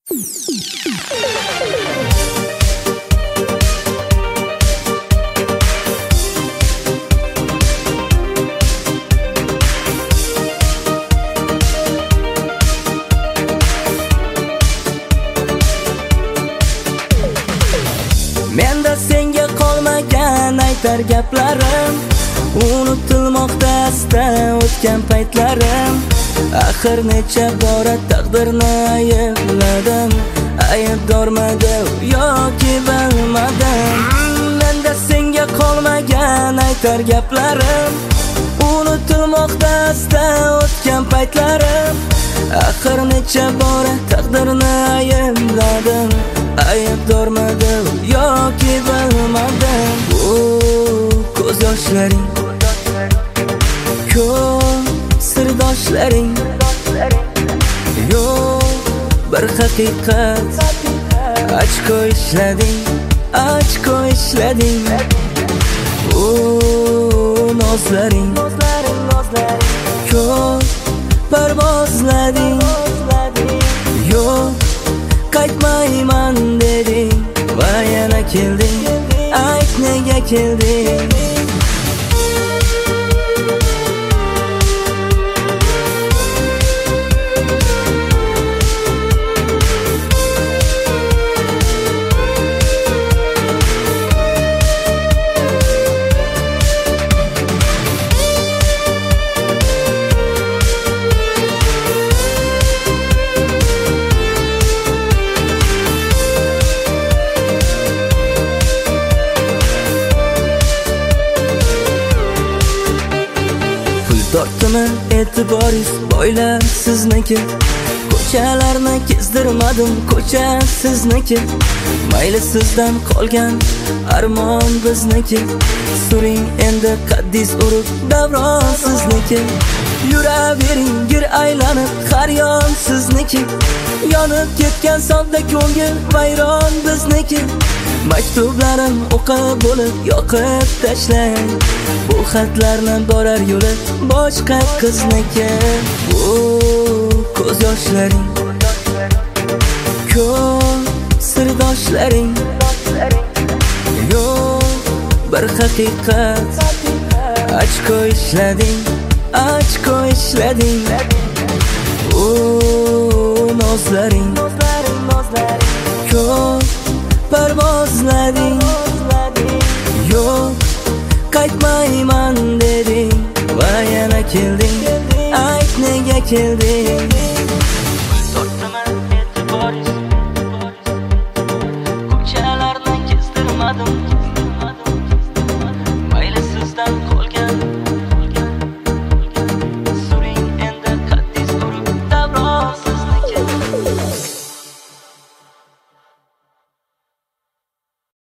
Menda senga qolmagan aytar gaplarim, unutilmoqda asta o'tgan paytlarim. Axir necha bora taqdirni aybladim, aybdormadim yoki bilmadim. Menda senga qolmagan aytar gaplarim, unutilmoqda asta o'tgan paytlarim. Axir necha bora taqdirni aybladim, aybdormadim yoki bilmadim. Ko'z yoshlaring, ko'p sirdoshlaring, yo'q bir haqiqat. Ochko ishlading, ochko ishlading. Nozlaring, ko'p parvozlading, yo'q qaytmayman deding va yana kelding. Ayt nega kelding? Tortimi e'tiboringiz boylar sizniki, ko'chalarni kezdirmadim, ko'cha sizniki. Mayli sizdan qolgan armon bizniki, suring endi qaddis urib davron sizniki. Yuravering gir aylanib har yon sizniki, yonib ketgan sodda ko'ngil vayron bizniki. Maktublarim o'qib bo'lib yoqib tashlang, bu xatlarni borar yo'li boshqa qizniki. Ko'z yoshlaring, ko'p sirdoshlaring, yo'q bir haqiqat. Ochko ishlading, ochko ishlading. Nozlaring, ko'p parvozlading, yo'q qaytmayman deding va yana kelding. Ayt nega kelding? Tortaman e'tiboringiz, ko'chalarni kezdirmadim.